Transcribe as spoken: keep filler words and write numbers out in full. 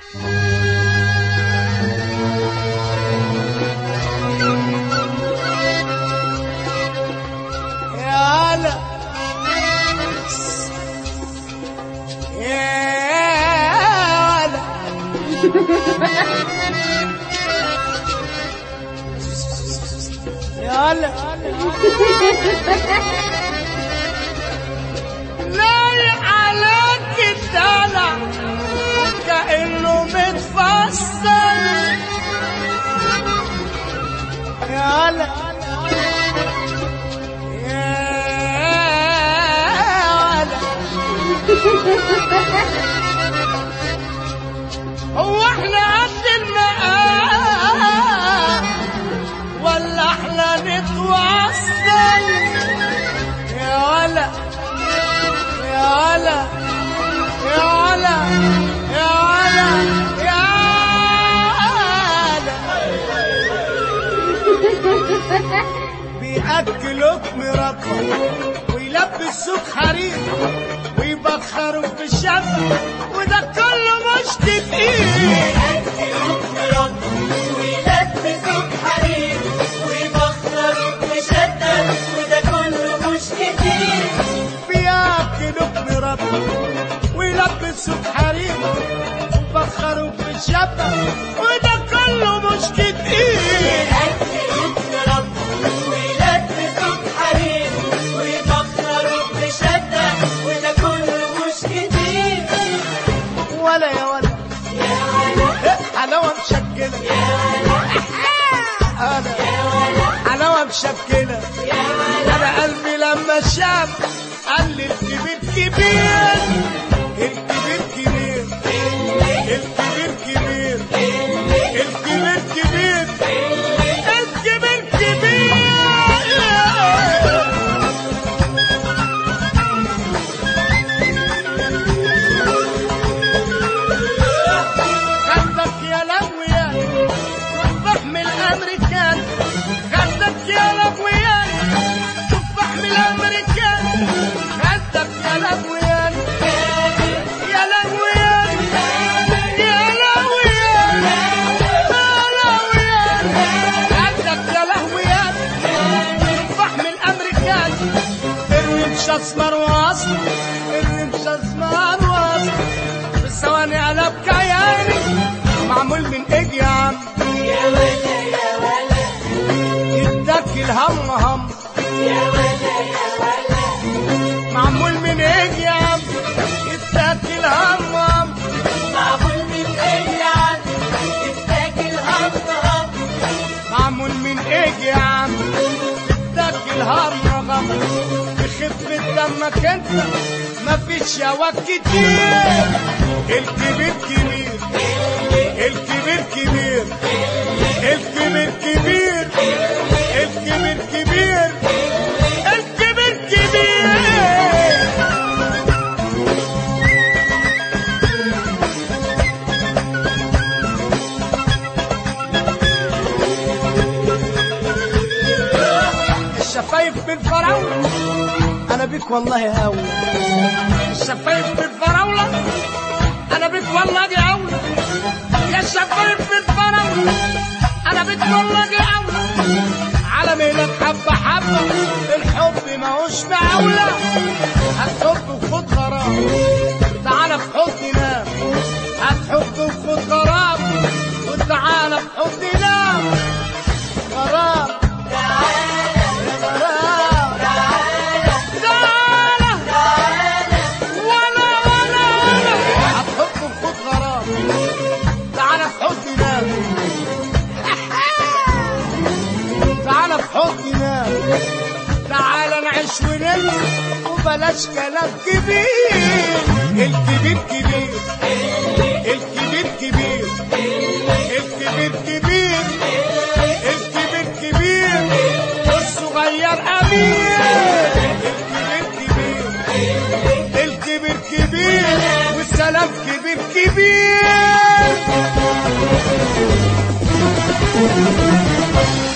يلا لايق عليك الدلع كأنه متفصل. يلا يلا هو احنا قد المقام ولا احنا نتوصل؟ يا ولا يا ولا يا ولا يا ولا يا ولا بيأكلوك مربى ويلبسوك حرير ويبخروك في الشمس وده كله مش كتير. بيأكلوك مربى ويلبسوك حرير ويبخروك في شدة وده كله مش كتير. بيأكلوك مربى ويلبسوك حرير ويبخروك في الشمس وده كله مش كتير. بيأكلوك مربى ويلبسوك حرير ويبخروك في شدة وده كله مش كتير. ولا يا ولا يا ولا حلاوة مشكلة يا ولا أنا يا ولا حلاوة مشكلة. يا ولا أنا قلبي لما شاف قال لي الكبير كبير الكبير كبير الكبير كبير الكبير كبير الكبير كبير. خدك يا لهويا تفاح من الامريكان خدك يا لهويا تفاح من الامريكان خدك يا لهويا يا لهويا يا لهويا يا لهويا خدك يا لهويا تفاح من الامريكان. الرمش اسمر واصل الرمش اسمر واصل في الثواني قلب كياني معمول من ايد يا عم. يا ولا يا ولا يدك الهم هم يا ولا يا ولا معمول من ايد يا عم. يدك الهم هم معمول من ايه يا عم تتاكل هم هم. معمول من ايد يا عم. يدك الهم هم بخفة دمك انت مفيش ياوك كتير. الكبير كبير الكبير كبير الكبير كبير الكبير كبير الكبير كبير. الشفايف بالفراولة انا بيك والله اولى. الشفايف بالفراولة انا بيك والله دي اولى. يا الشفايف بالفراولة انا بيك والله دي اولى. على مهلك حبة حبة الحب ماهوش معولة. هتحب وخد غرام تعالى في حضني نام. هتحب وخد غرام وتعالى في حضني نام. غرام تعالى غرام تعالى تعالى تعالى ولا ولا ولا هتحب وخد غرام تعالى في حضني نام. تعالى في حضني نام. تعالى نعيش وننسى وبلاش كلام كبير. الكبير كبير الكبير كبير الكبير كبير الكبير كبير والصغير أمير. الكبير كبير الكبير كبير والسلام كبير كبير.